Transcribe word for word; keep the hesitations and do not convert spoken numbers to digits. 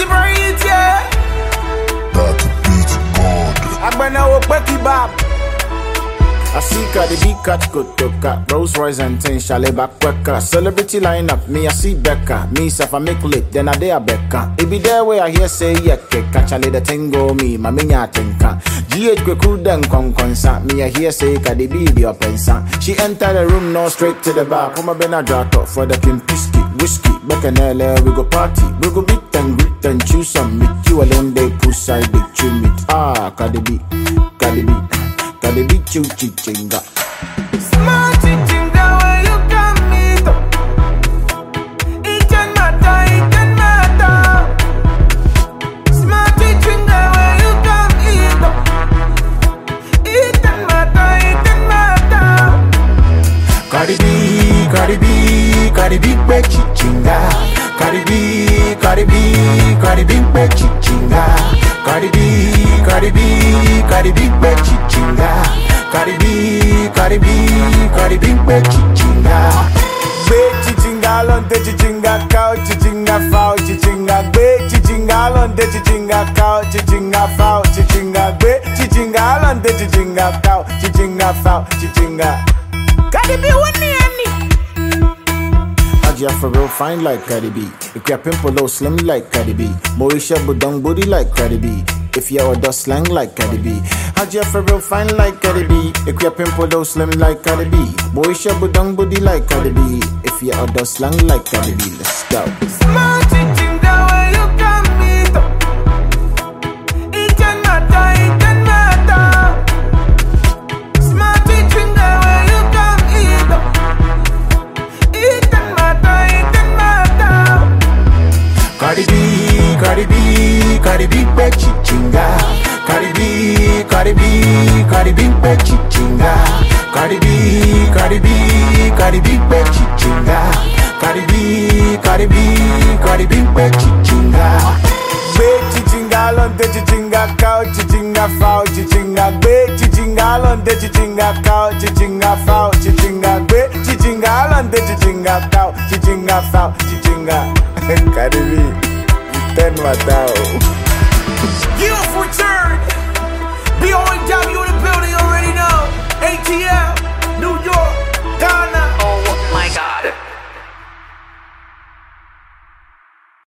Pussy braid, yeah. That beat God. I'm gonna walk back Bob. I see Cardi B catch good toka, Rolls Royce and ten chalet back quicker. Celebrity lineup, me I see Becca. Me if I make lit, then I dare Becca. It be there where I hear say yeah, catch a little tango me, my minya tinka. G H go cool then con concert. Me I hear say Cardi B the opensa. She enter the room, no straight to the bar. Come a bena drop up for the Kimpisky, whiskey, back in L A, we go party. We go beat and grit and choose some meat. You alone they push side big chew meat. Ah, Cardi B, Cardi B. Cardi B choo chichinga. Smart chichinga where you can meet up. It can matter, it can matter. Smart chichinga where you can eat up. It can matter, it can matter. Cardi B, Cardi B, Cardi B pe chichinga. Cardi B, Cardi B, Cardi B pe chichinga. Cardi B, Cardi B, Cardi B pe chichinga. Cardi B, Cardi B, Cardi B pe chichinga. Be chichinga lonte chichinga cow chichinga foul chichinga be chichinga lonte chichinga cow chichinga foul chichinga be chichinga lonte chichinga cow chichinga foul chichinga. Cardi B one me Aja for real fine like Cardi B. If you're pimple low slim like Cardi B. Moisha budong booty like Cardi B. If you're a slang like Cardi B. Aja for real fine like Cardi B. If you're pimple low slim like Cardi B. Moisha budong booty like Cardi B. If you're a slang like Cardi B. Let's go. Smart chichinga where you can meet up. It can matter, it can matter. Smart chichinga where you can eat up. It can matter, it can matter. Cardi B, Cardi B, Cardi B pe chichinga. Cardi B, Cardi B, Cardi B pe chichinga. Cardi B, Cardi B, Cardi B pe chichinga. Cardi B, Cardi B, Cardi B pe chichinga. Be chichinga lonte chichinga cow chichinga foul chichinga be chichinga lonte chichinga cow chichinga foul chichinga be chichinga lonte chichinga cow chichinga foul chichinga. Cardi B, ten matao. You've returned. B O W in the building already know. A T L.